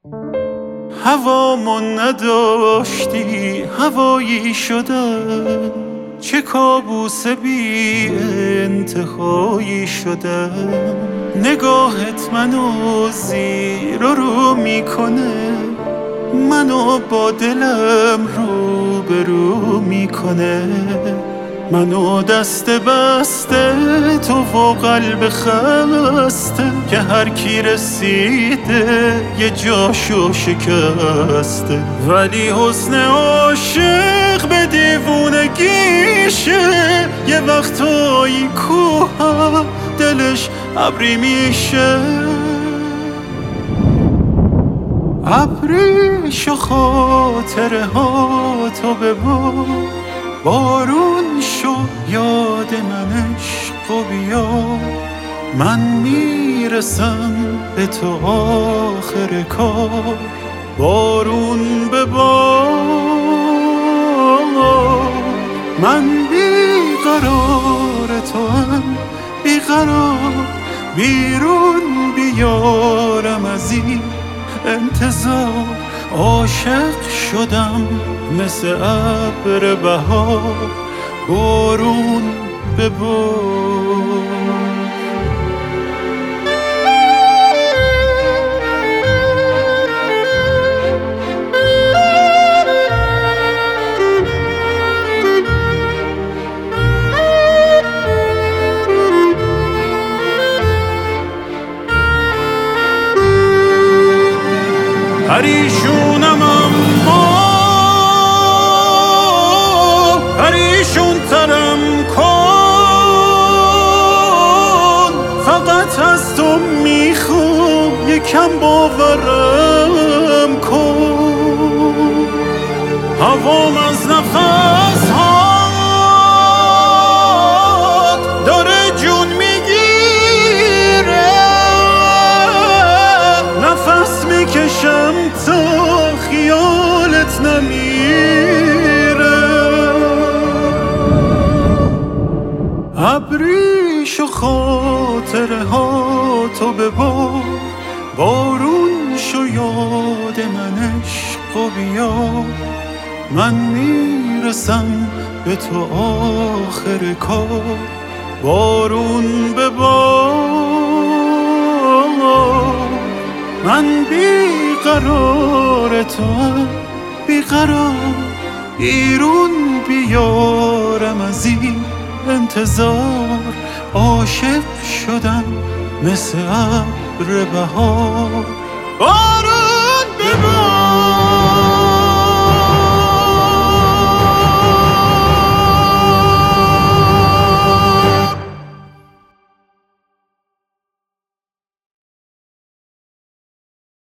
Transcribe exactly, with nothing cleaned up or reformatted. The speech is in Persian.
هوامون نداشتی هوایی شدم، چه کابوس بی انتهایی شدم. نگاهت منو زیر و رو میکنه، منو با دلم رو به رو میکنه. منو دست بسته تو و قلب خسته، که هر کی رسیده یه جاشو شکسته. ولی حسن عاشق به دیوونگیشه، یه وقتایی کوه دلش ابری میشه. ابریش و خاطره ها تو ببار، بارون شو یاد من عشق و بیا. من میرسم به تو آخر کار، بارون ببار. من بیقرار تو هم بیقرار، بیرون بیارم از این انتظار. عاشق شدم مثل ابر بهار، بارون ببار. پریشونم اما پریشون ترم کن، فقط از تو میخوام یکم باورم کن. هوام از نفس هات داره جون میگیره، نفس میکشم تا خیالت نمیره. ابریش و خاطره ها تو ببار، بارون شو یاد من عشق و بیا. من میرسم به تو آخر کار، بارون ببار. من بیقرار تو بیقرار، بیرون بیارم از این انتظار. عاشق شدم مثل ابر بهار،